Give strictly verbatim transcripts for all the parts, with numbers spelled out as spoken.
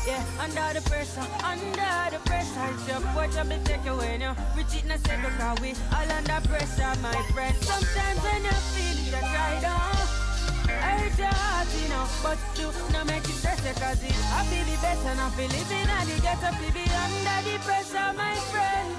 Yeah, under the pressure, under the pressure. It's your boy to be take away now. We cheat in a second cause we all under pressure, my friend. Sometimes when you feel it, you cry down. Hurt your heart, you know, but you no make it stress cause it I feel it better now, feel living at the ghetto, feel be under the pressure, my friend.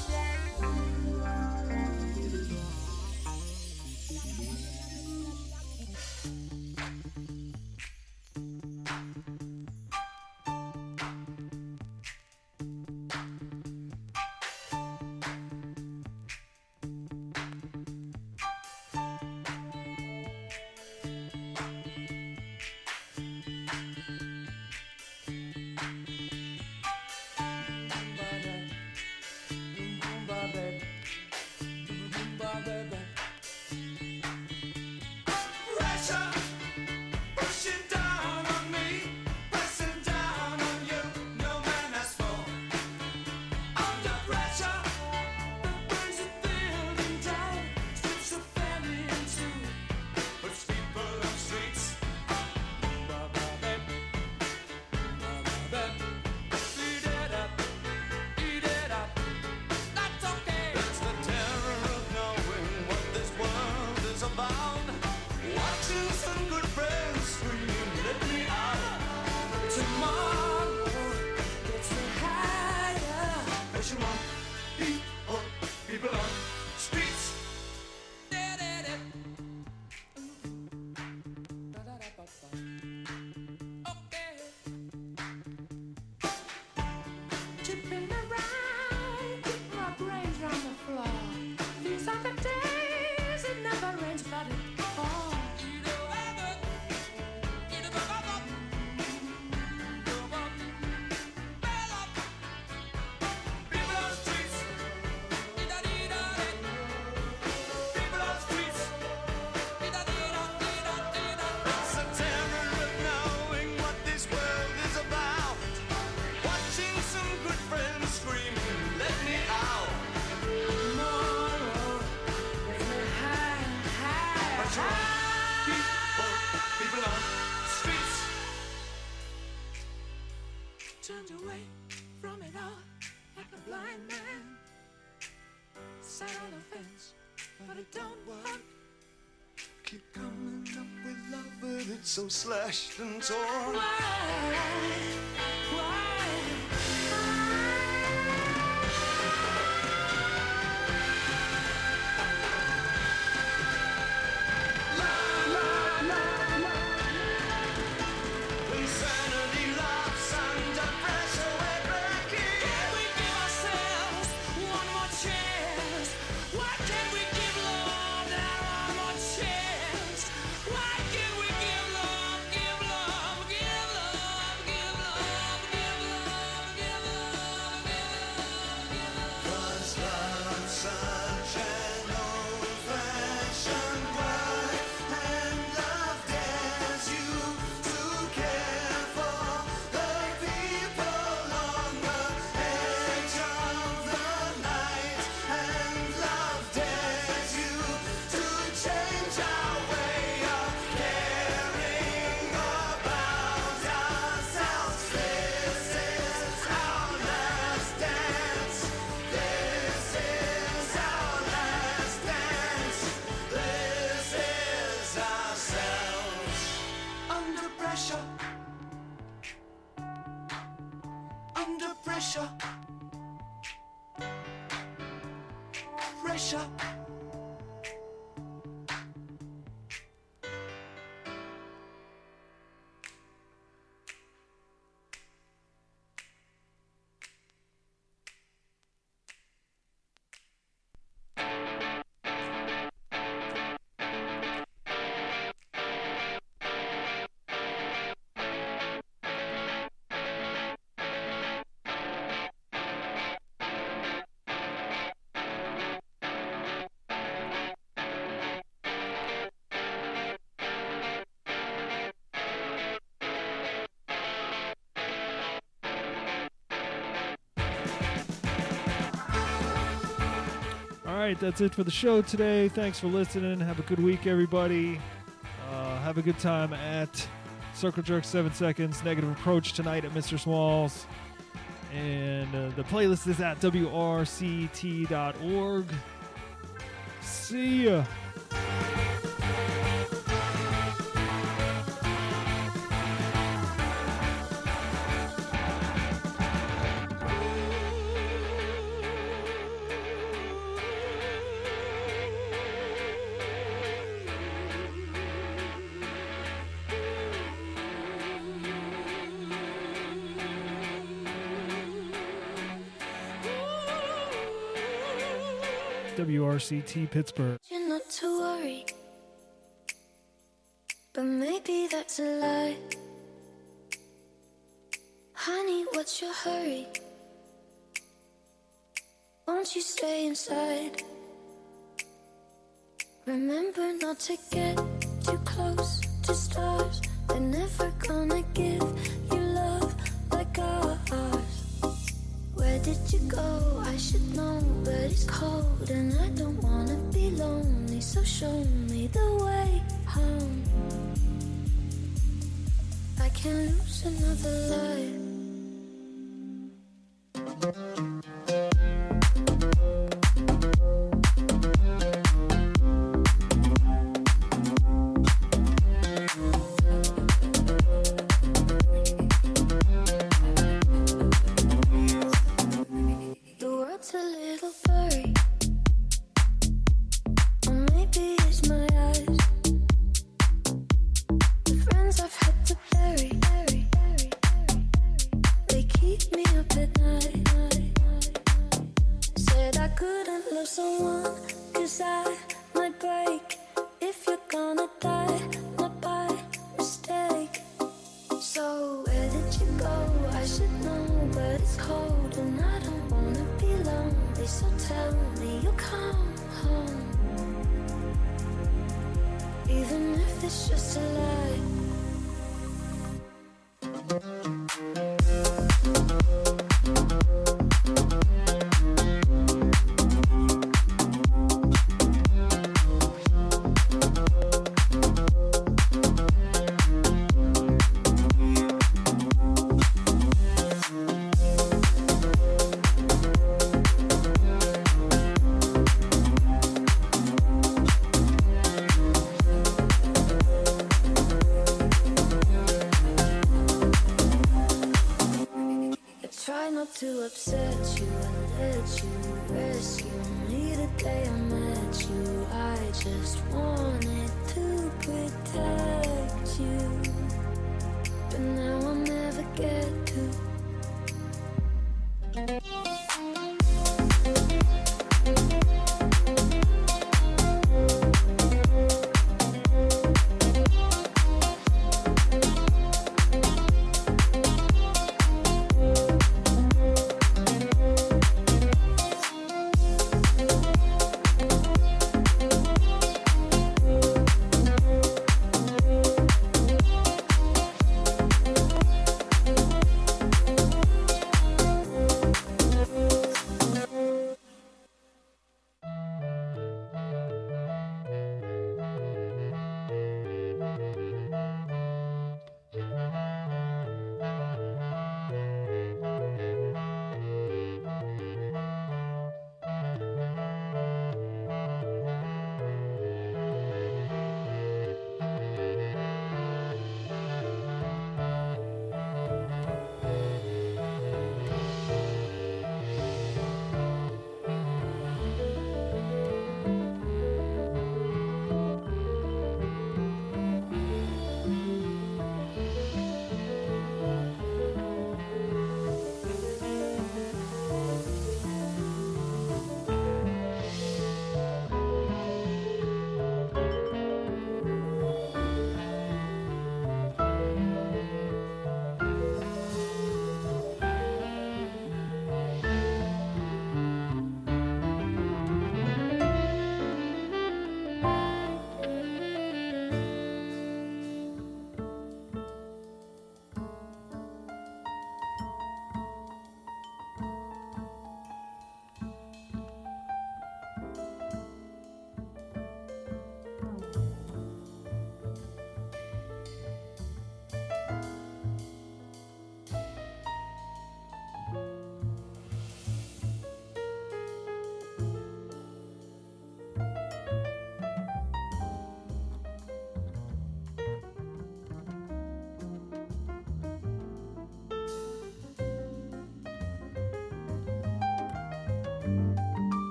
So slashed and torn. Why? Why? La la la la. Insanity loves under pressure, we're breaking. Can we give ourselves one more chance? Why can't we give love that one more chance? Why can't we give love, give love, give love, give love, give love, give love, give love? 'Cause love's such an old-fashioned word, and love dares you to care for the people on the edge of the night, and love dares you to change our way of caring about ourselves. This is our last dance. This is our last dance. This is ourselves. Under pressure. Under pressure. Pressure. All right, that's it for the show today. Thanks for listening. Have a good week, everybody. Uh, have a good time at Circle Jerk seven seconds, Negative Approach tonight at Mister Smalls. And uh, the playlist is at W R C T dot org. See ya. W R C T Pittsburgh. You're not to worry, but maybe that's a lie. Honey, what's your hurry? Won't you stay inside? Remember not to get too close to stars. They're never gonna give you love like ours. Where did you go? I should know, but it's cold and I don't wanna be lonely. So show me the way home. I can't lose another life.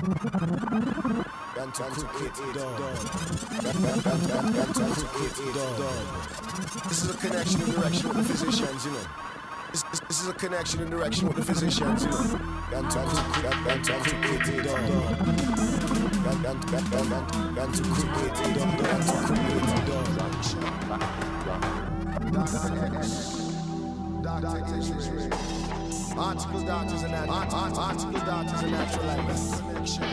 Than to cook it done. Than to cook it done. This is a connection and direction with the physicians, you know. This, this, this is a connection and direction with the physicians, you know. Than to cook it done. Than to cook it done. Than to cook it done. Than to cook it done. Article doctors and natural article doctors and natural life connection.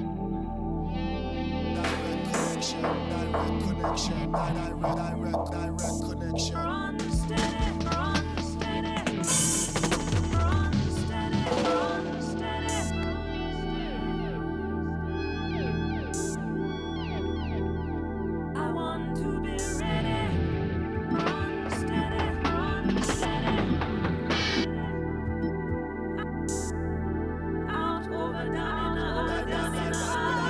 Direct connection. Direct direct direct connection. Run steady, run steady, run steady, run steady. I want to be ready. Run steady, run steady. Out over down, over down, over down.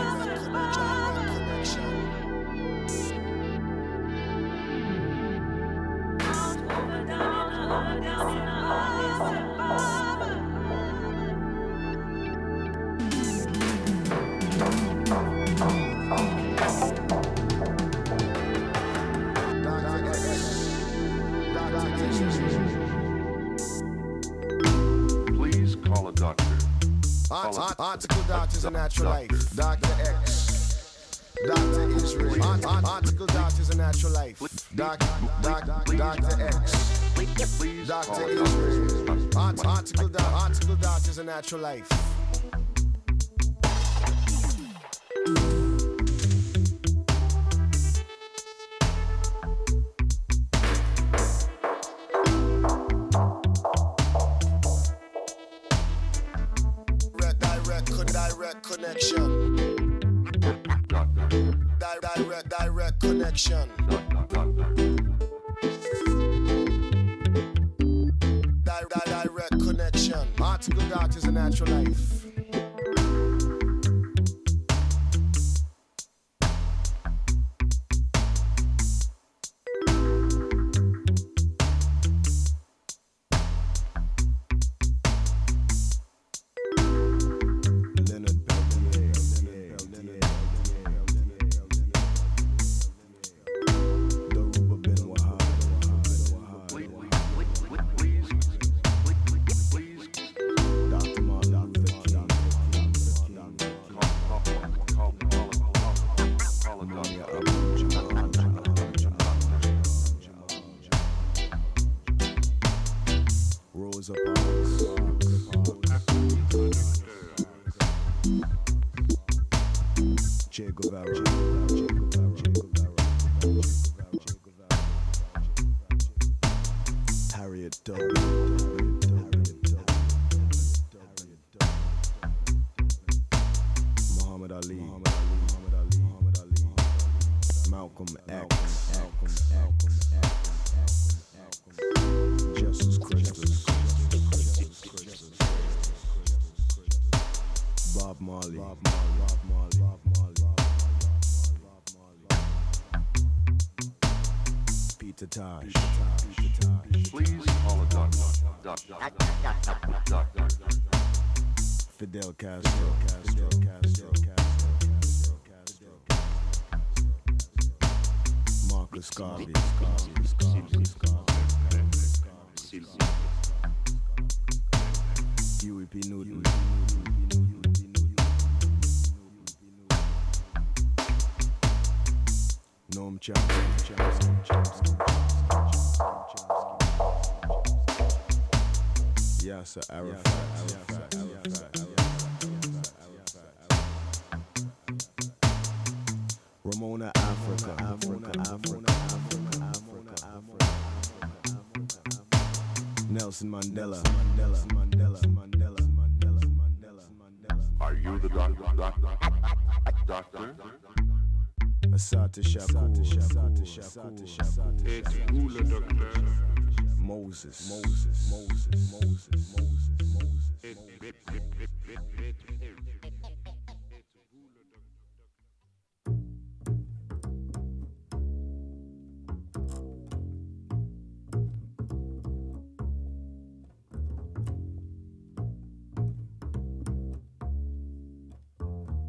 Please call a doctor. Art, art, article doctors and natural life. Doctor X. Doctor Israel. Art, art, article doctors and natural life. Doc, doc, Doctor X. Please Doctor call a Israel. doctor. Art, article, doc, article doctors and natural life. Direct connection. Direct, direct connection. Direct, direct connection. Article doctors and natural life. Che Guevara. Harriet Tubman. Muhammad Ali. Malcolm X. Jesus Christus. Bob Marley. Bob Marley. Bob Marley. Peter Tosh. Please call a doctor. Doctor. Doctor. Fidel Castro. Castro. Castro. Castro. Castro. Marcus Garvey. Huey P. Newton. Noam Chomsky. Yasser Arafat. Ramona Africa. Africa. Africa. Africa. Africa. Nelson Mandela. Mandela. Mandela. Mandela. Mandela. Mandela. Mandela. Are you the doctor? Doctor? Doctor? Assata Shakur. Assata Shakur. Et vous le docteur? Moses. Moses. Moses. Moses. Moses. Moses.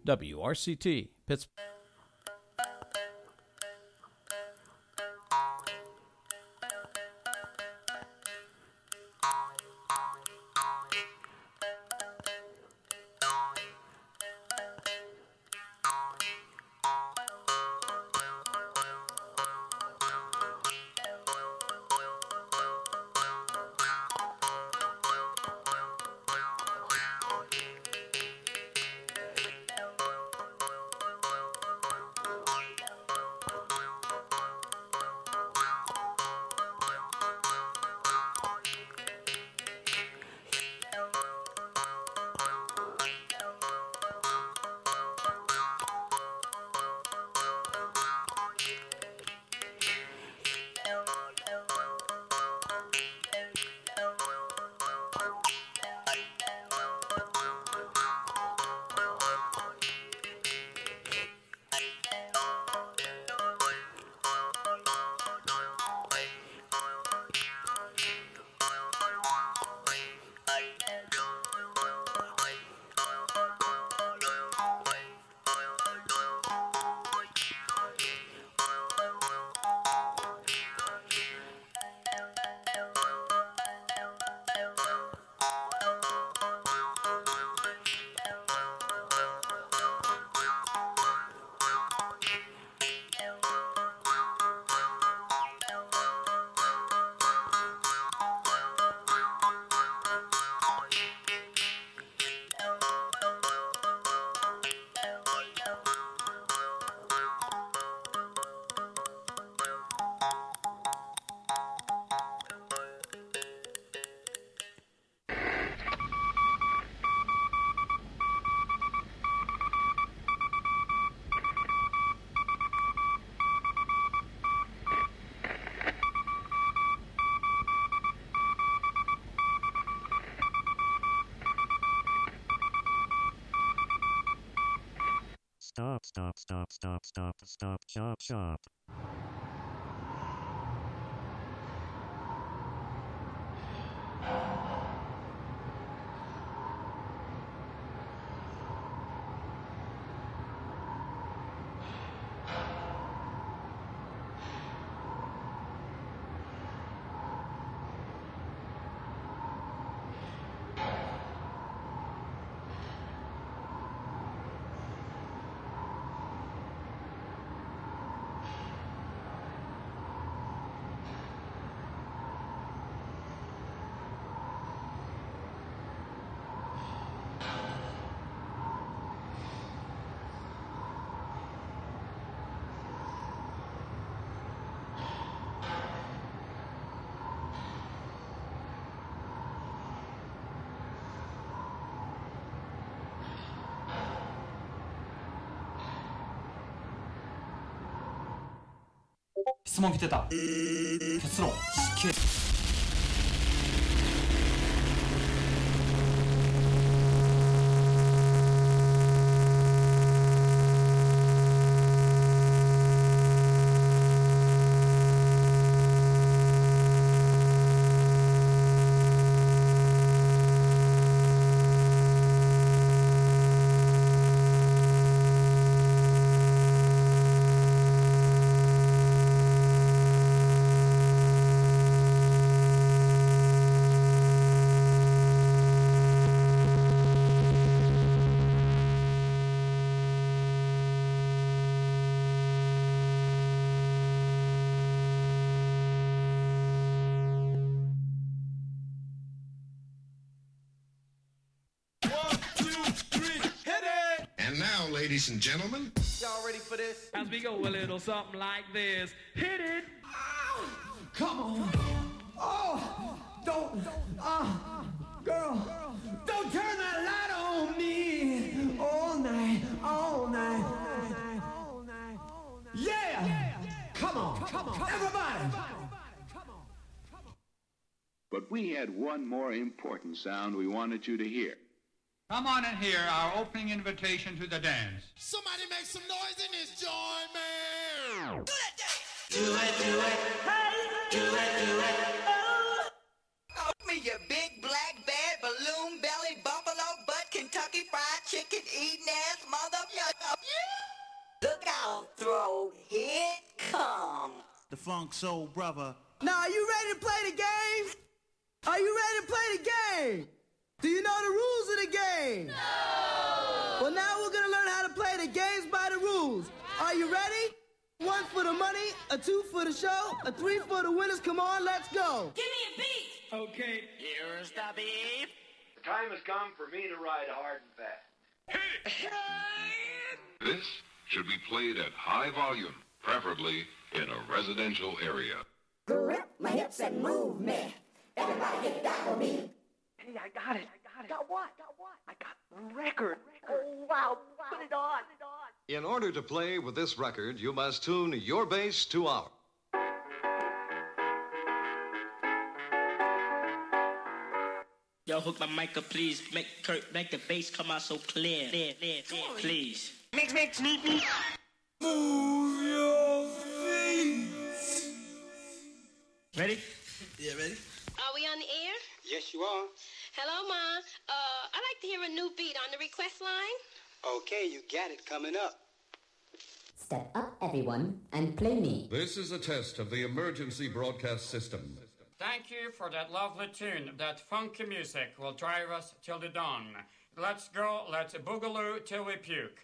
W R C T, Pittsburgh. Stop, stop, stop, stop, stop, stop, shop, shop. 質問来てた。結論。死刑。 Ladies and gentlemen, y'all ready for this? As we go a little something like this. Hit it! Ow! Come on! Oh! Don't! Ah! Uh, girl! Don't turn that light on me! All night, all night, all night. Yeah! Come on! Come on! Everybody! But we had one more important sound we wanted you to hear. Come on and hear our opening invitation to the dance. Somebody make some noise in this joint, man! Do that dance! Do it, do it, hey! Do it, do it, oh! Oh, me, you big black bad balloon belly buffalo butt Kentucky fried chicken eating ass mother. funk soul brother. Now, are you ready to play the game? Are you ready to play the game? Do you know the rules of the game? No! Well, now we're going to learn how to play the games by the rules. Are you ready? One for the money, a two for the show, a three for the winners. Come on, let's go. Give me a beat. Okay. Here's the beat. The time has come for me to ride hard and fast. This should be played at high volume, preferably in a residential area. Grip my hips and move me. Everybody get down with me. Hey, I got it. I got it. Got what? Got what? I got the record. Oh, wow. Put it on. Put it on. In order to play with this record, you must tune your bass to ours. Yo, hook my mic up, please. Make Kurt, make the bass come out so clear. Clear, clear, clear, please. Mix, mix, neat, neat. Move your feet. Ready? Yeah, ready? Are we on the air? Yes, you are. Hello, Ma. Uh, I'd like to hear a new beat on the request line. Okay, you got it coming up. Step up, everyone, and play me. This is a test of the emergency broadcast system. Thank you for that lovely tune. That funky music will drive us till the dawn. Let's go, let's boogaloo till we puke.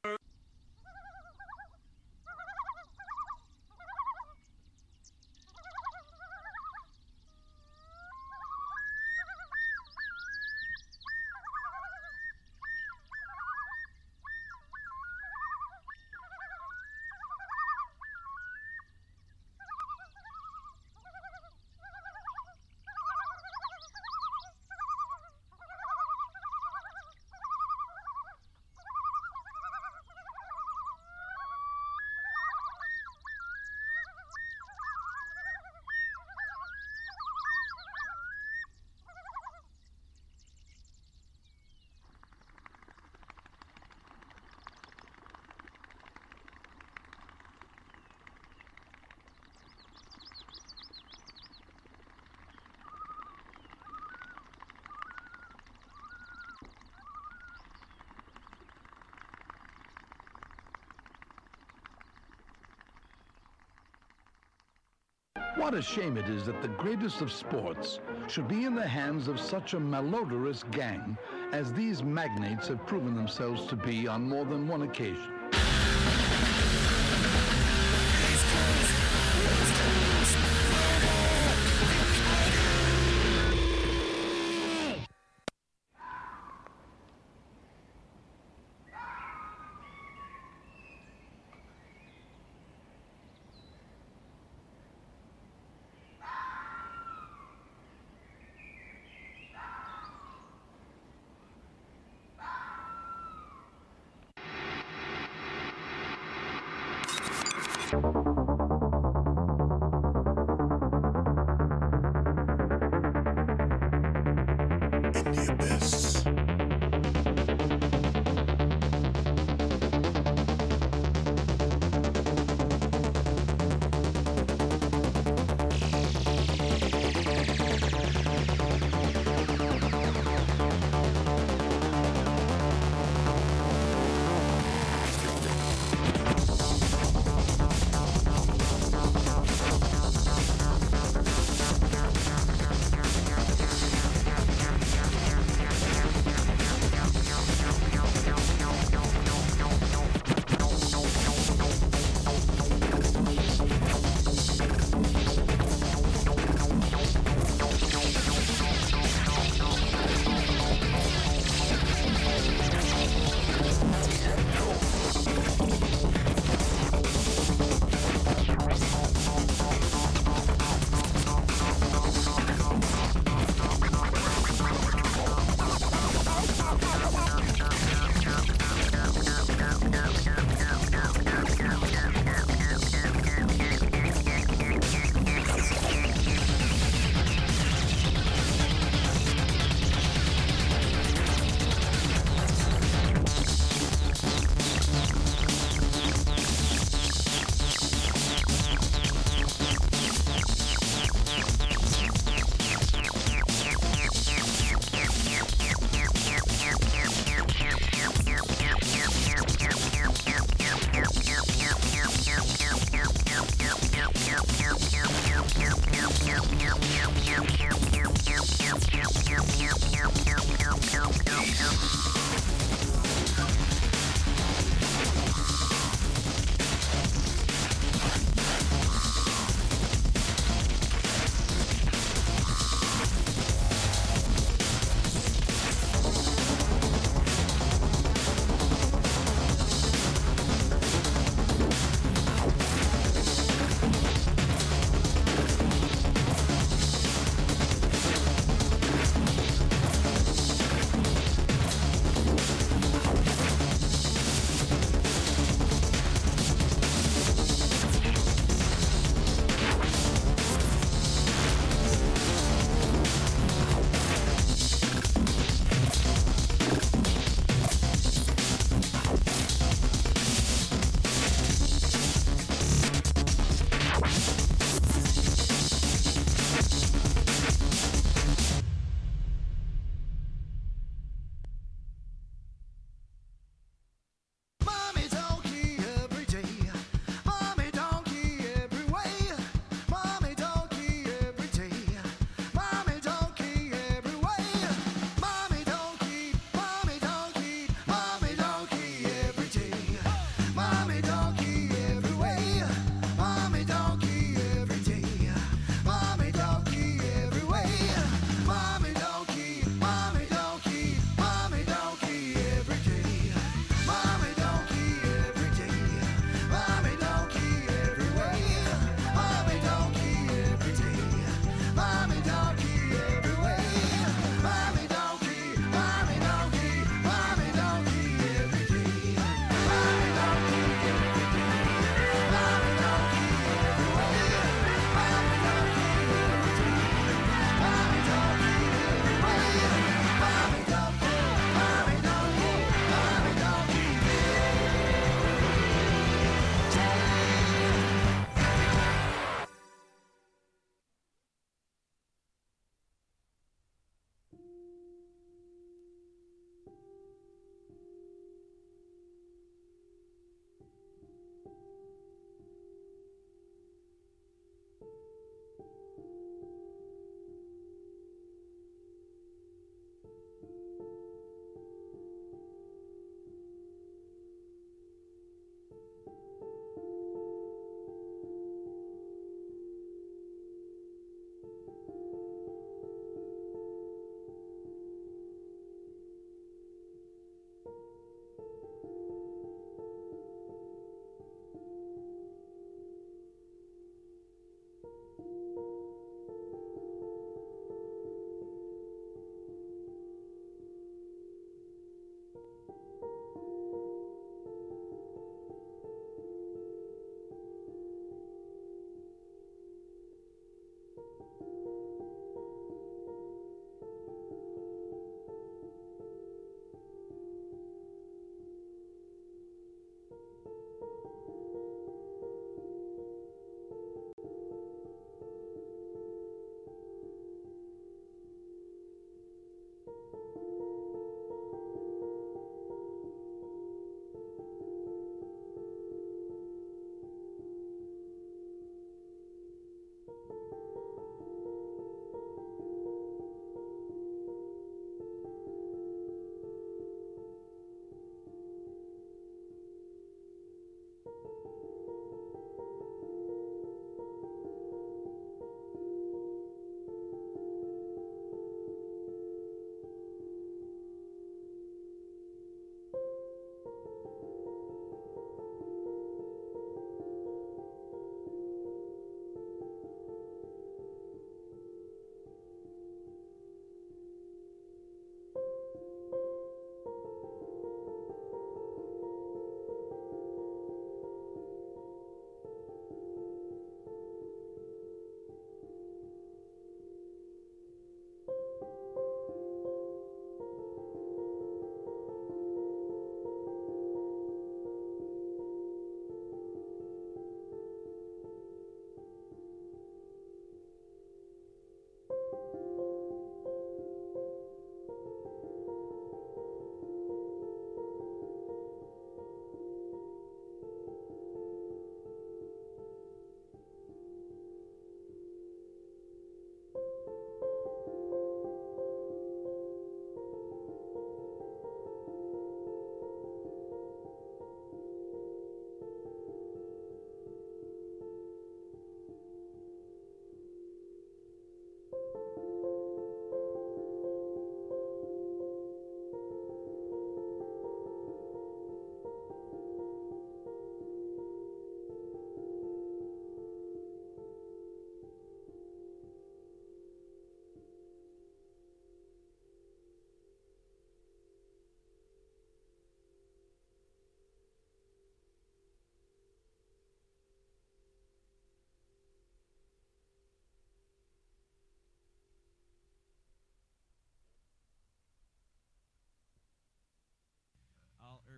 What a shame it is that the greatest of sports should be in the hands of such a malodorous gang as these magnates have proven themselves to be on more than one occasion.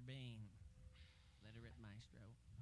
Bane. Let it rip, Maestro.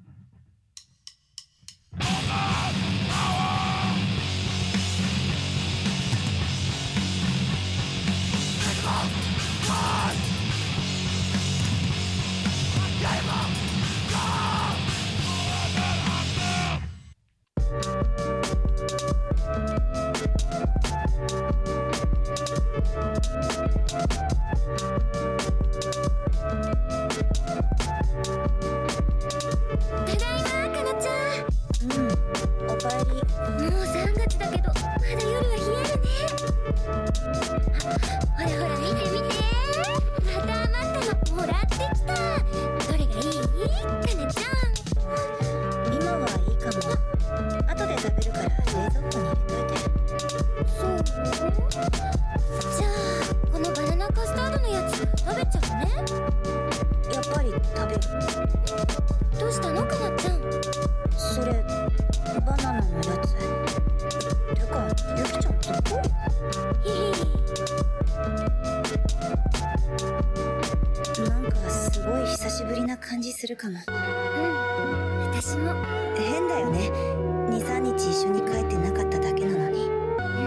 するかも。うん、私も。変だよね。に、さんにち一緒に帰ってなかっただけなのに。うん。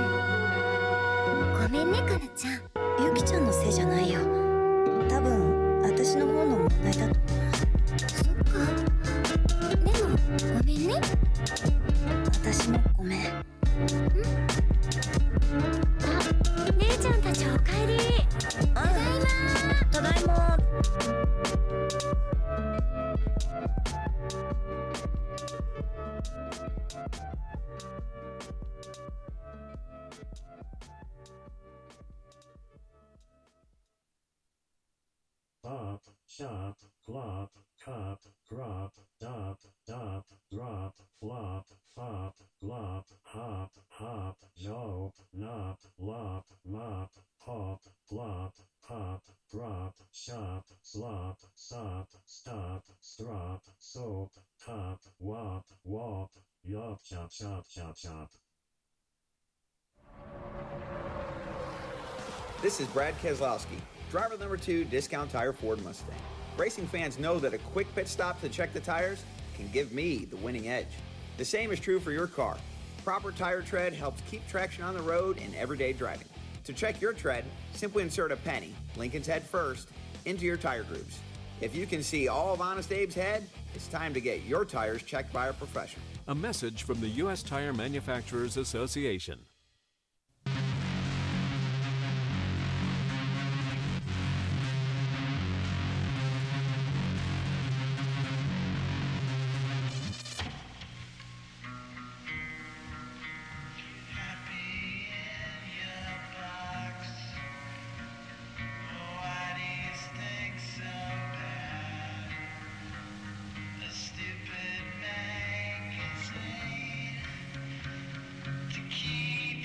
ごめんね、かなちゃん。ゆきちゃんのせいじゃないよ。多分私の方の問題だと思う。そっか。でもごめんね。私もごめん。うん。あ、姉ちゃんたちおかえり。ただいま。ただいま。 Pop, chop, glop, cop, grop, dop, dop, drop, flop, fop, glop, hop, hop, jope, nop, lop, mop, pop, glop, pop, drop, shop, slop, sop, stop, strop, soap, top, wop, wop, yop, chop, chop, chop, chop. This is Brad Keselowski, driver number two, Discount Tire Ford Mustang. Racing fans know that a quick pit stop to check the tires can give me the winning edge. The same is true for your car. Proper tire tread helps keep traction on the road in everyday driving. To check your tread, simply insert a penny, Lincoln's head first, into your tire grooves. If you can see all of Honest Abe's head, it's time to get your tires checked by a professional. A message from the U S Tire Manufacturers Association. Keep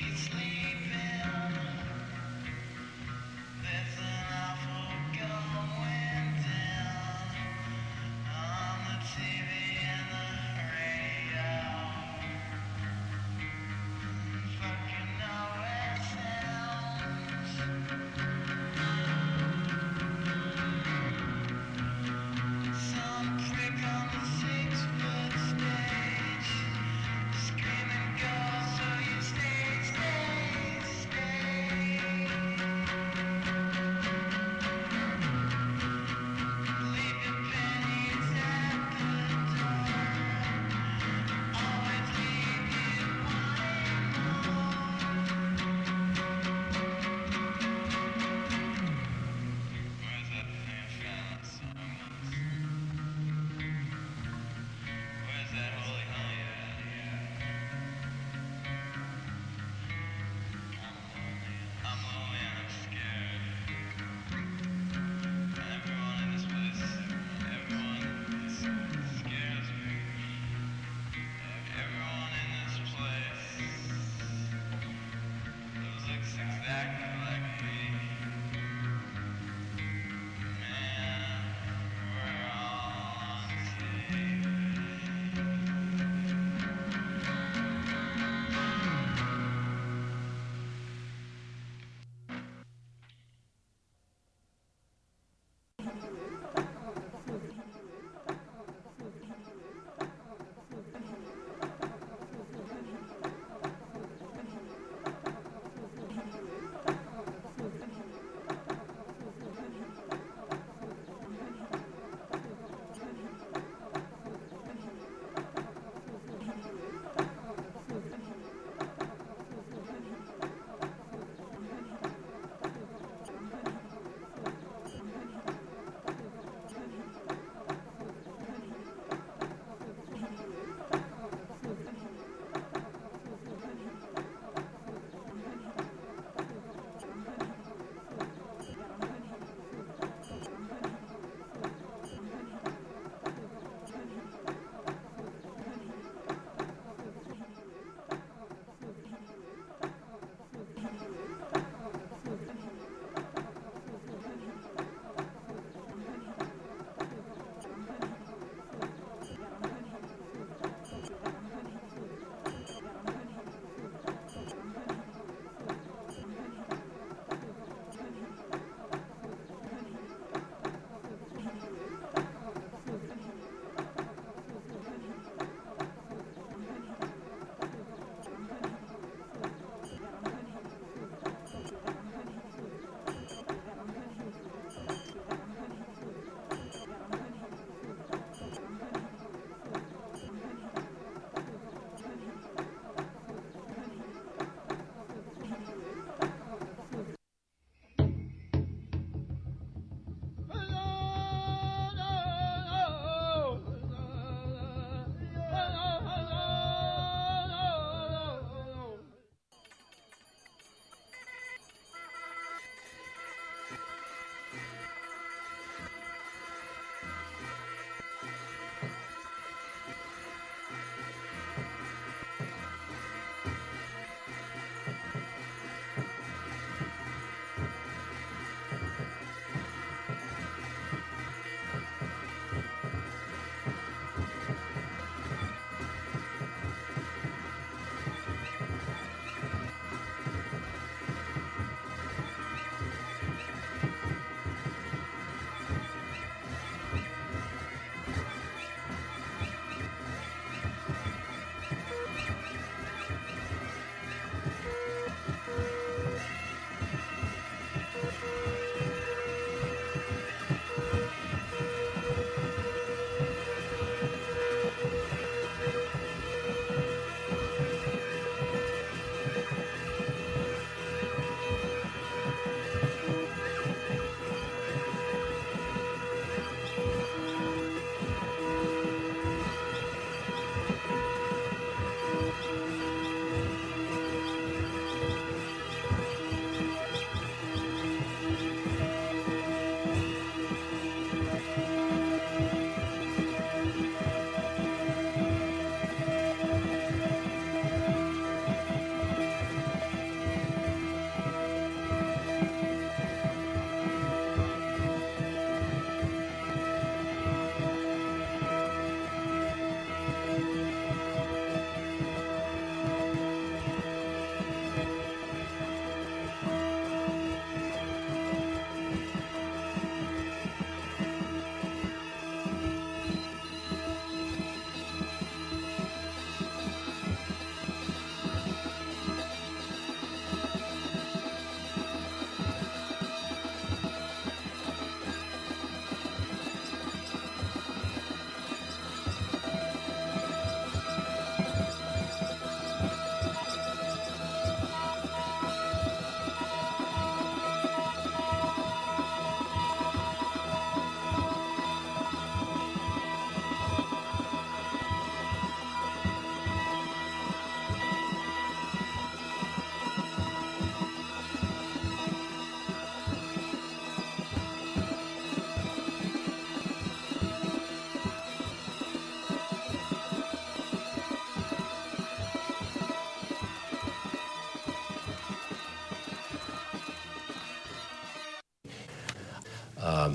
Um,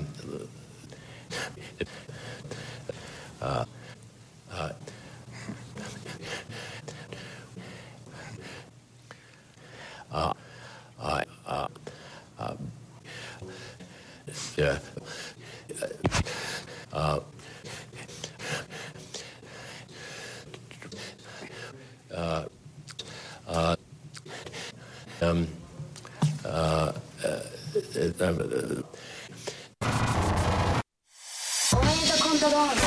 uh, uh, uh, I, uh, uh, yeah, uh, uh, uh, um, uh, uh, uh, オーエンドコントロール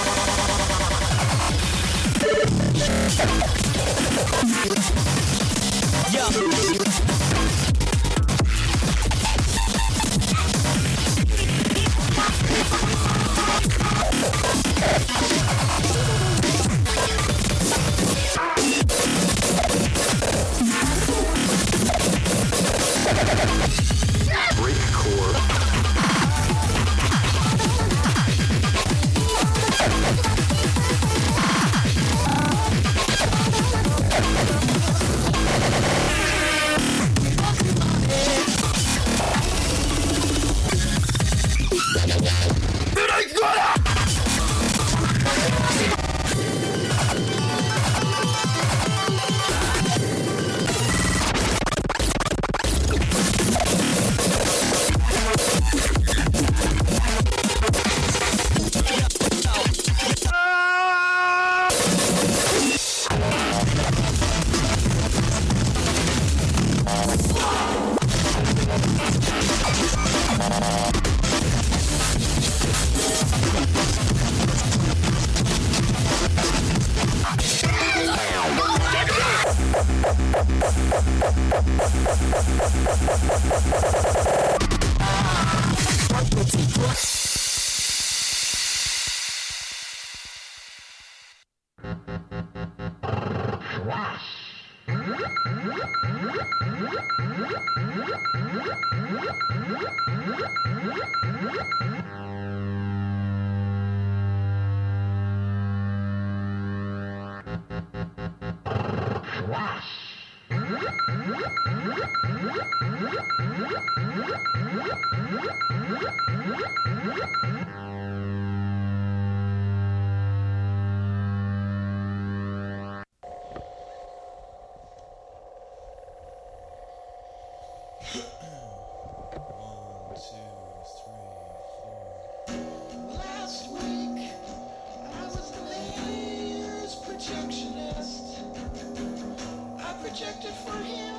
Projected for him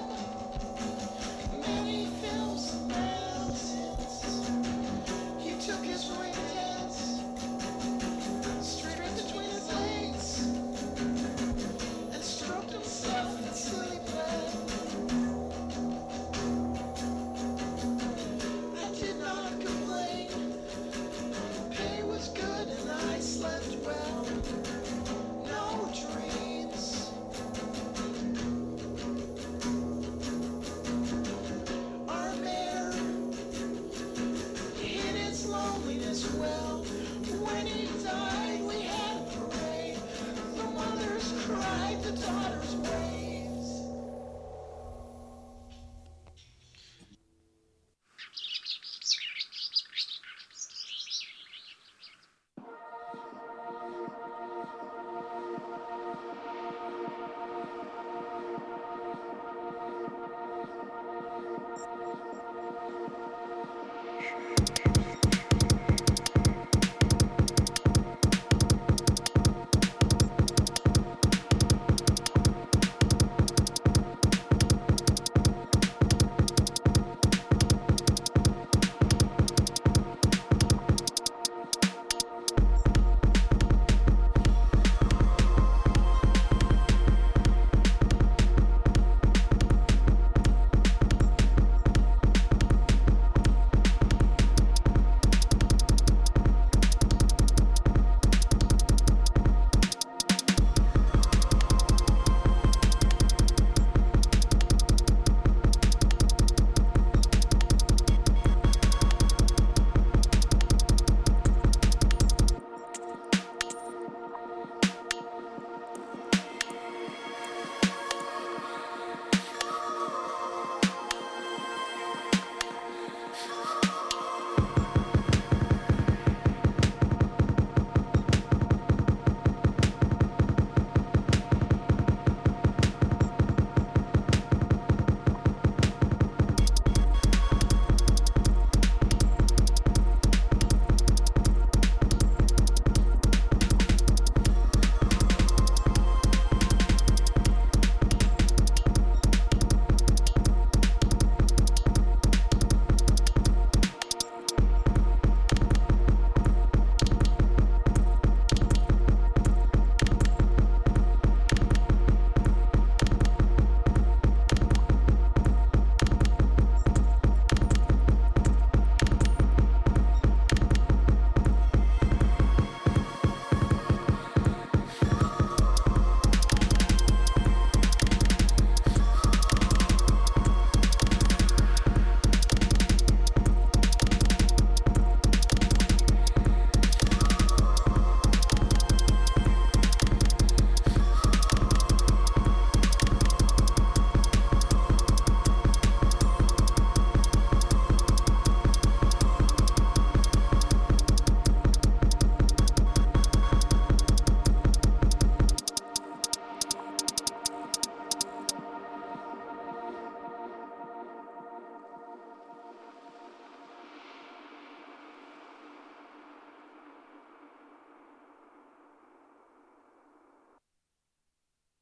many films and magazines. He took his ring dance straight right between his legs and stroked himself in silly play.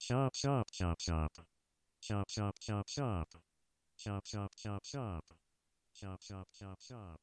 Shop, shop, shop, shop. Shop, shop, shop, shop. Shop, shop, shop, shop. Shop, shop, shop, shop.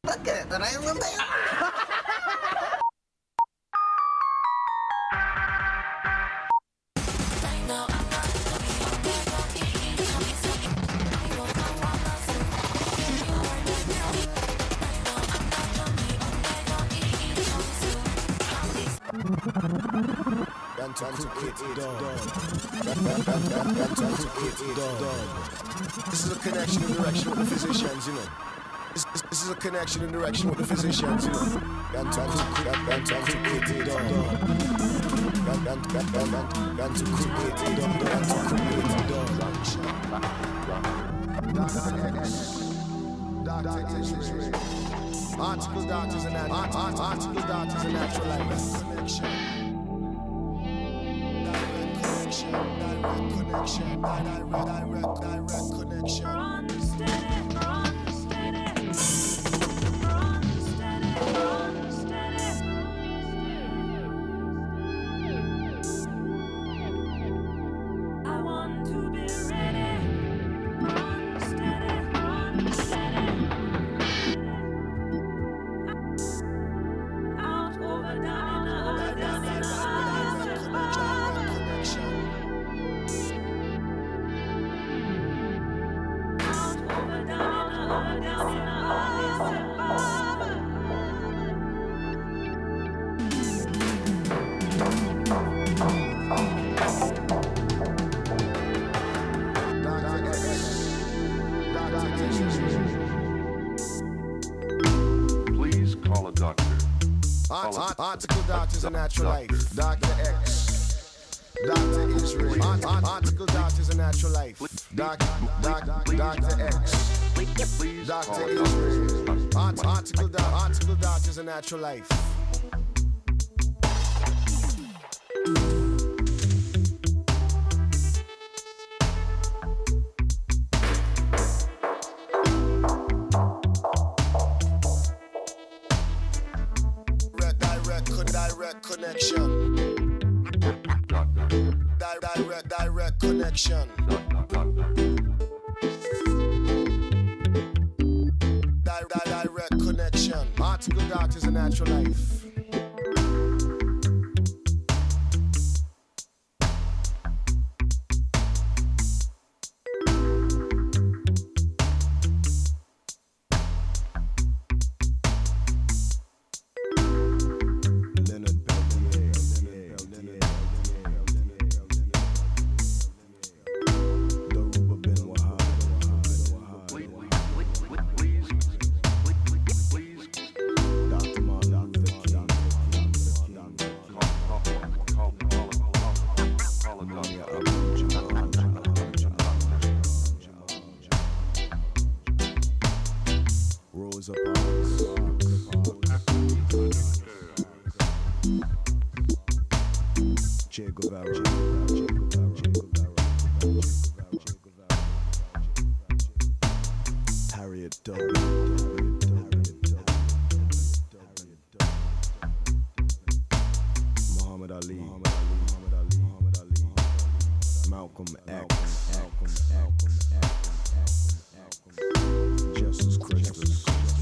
だけドラえもんだよ。 This is a connection and direction with the physicians, you know. This, this, this is a connection and direction with the physicians, you know. Gun to gun gun to create it on. Gun gun gun gun gun to create it on. Gun to create it on. Doctor X, Doctor Israel. Article doctors and art, art, article doctors and natural life connection. Direct connection, direct, direct, direct connection. Run steady, run steady, run steady, run steady. I want to be ready. Run steady, run steady. Out over down, over down, over down. Please call a doctor. Art, art, article doctors and natural life. Doctor X. Doctor Israel. Art, art, article doctors and natural life. Doc, doc, Doctor X. Doctor Israel. Art, article, doc, article doctors and natural life. Direct connection. Direct, direct connection. Direct, direct connection. Article doctors and natural life. Rosa Parks. Che Guevara. Harriet Tubman. Muhammad Ali. Malcolm X. Jesus Christus.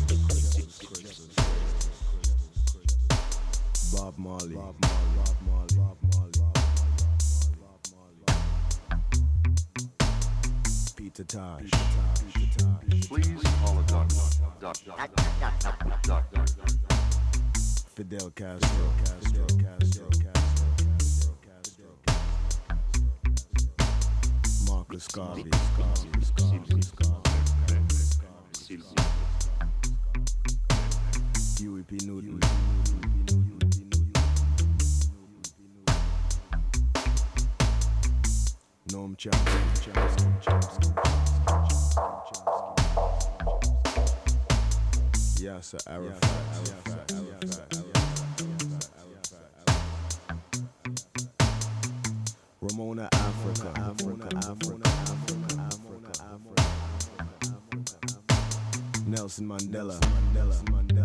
Bob Marley. Bob Marley. Bob Marley. Bob Marley. Bob Marley. Peter Tosh. Please call a doctor. Doctor. Doctor. Fidel Castro. Castro. Castro. Castro. Marcus Garvey. Huey P. Newton. Noam Chomsky. Yasser Arafat. Ramona Africa. Africa. Africa. Africa. Africa. Nelson Mandela. Nelson Mandela.